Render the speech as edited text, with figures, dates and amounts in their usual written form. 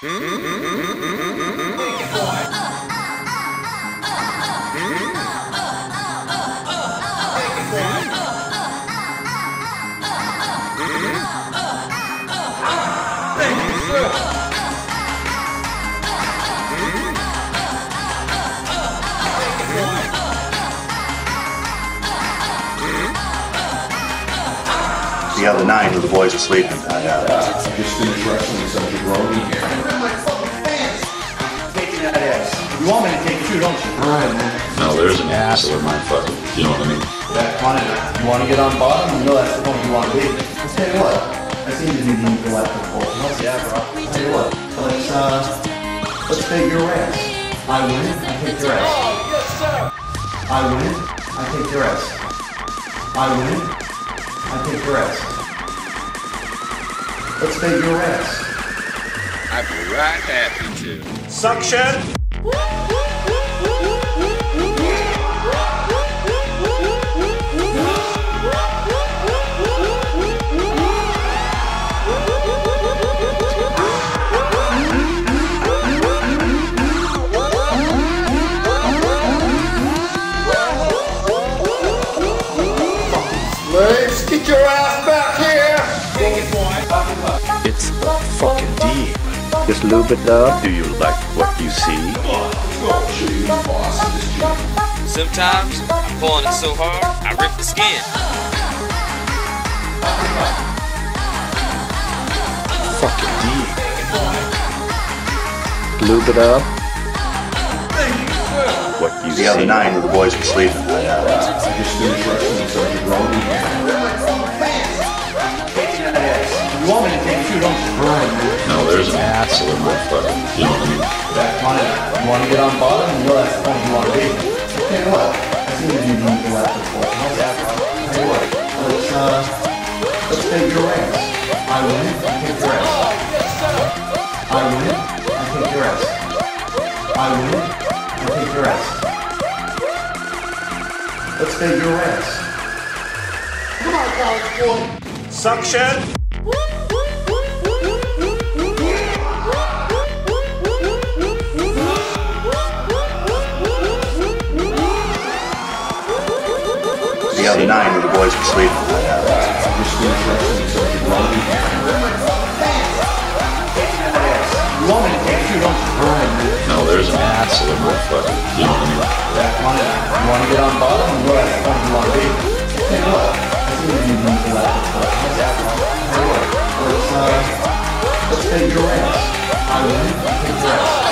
The other 9 who the boys are sleeping. Just finished wrestling some jabroni here. Taking that ass. You want me to take it too, don't you? Alright, man. No, there's an ass with my fucking, you know what I mean? Yeah, come on in. You want to get on bottom? You know that's the point you want to be. Let's tell you what. I seem to be the intellectual. Yeah, bro. Tell you what. Let's take your ass. I win. I take your ass. Oh, yes, sir. I win. I take your ass. I win. I take your ass. Let's take your ass. I'd be right happy to. Suction. Let's get your ass back here. It's fucking deep. Just lube it up. Do you like what you see? Sometimes I'm pulling it so hard, I rip the skin. Fucking deep. Lube it up. What you see? The other 9 who the boys are sleeping. Just finished wrestling some jabroni here. Taking that ass. You want me to take it too, don't you? Alright, man. No, there's an ass with my fucking, you know what I mean? Yeah, come on in. You want to get on bottom? You know that's the point you want to be. Tell you what. I seem to be the intellectual. Yeah, bro. Tell you what. Let's take your ass. I win. I take your ass. I win. I take your ass. I win. I take your ass. Let's take your ass. Come on, college boy. Suction. The other 9 who the boys are sleeping. Just finished wrestling some jabroni here. You want me to take it too, don't you? Alright, man. No, there's an ass with my fucking, you know what I mean? Yeah, come on in. You want to get on bottom? You know that's the point you want to be. Tell you what. I seem to be the intellectual. Yeah, bro. Tell you what. Let's take your ass. I win. I take your ass.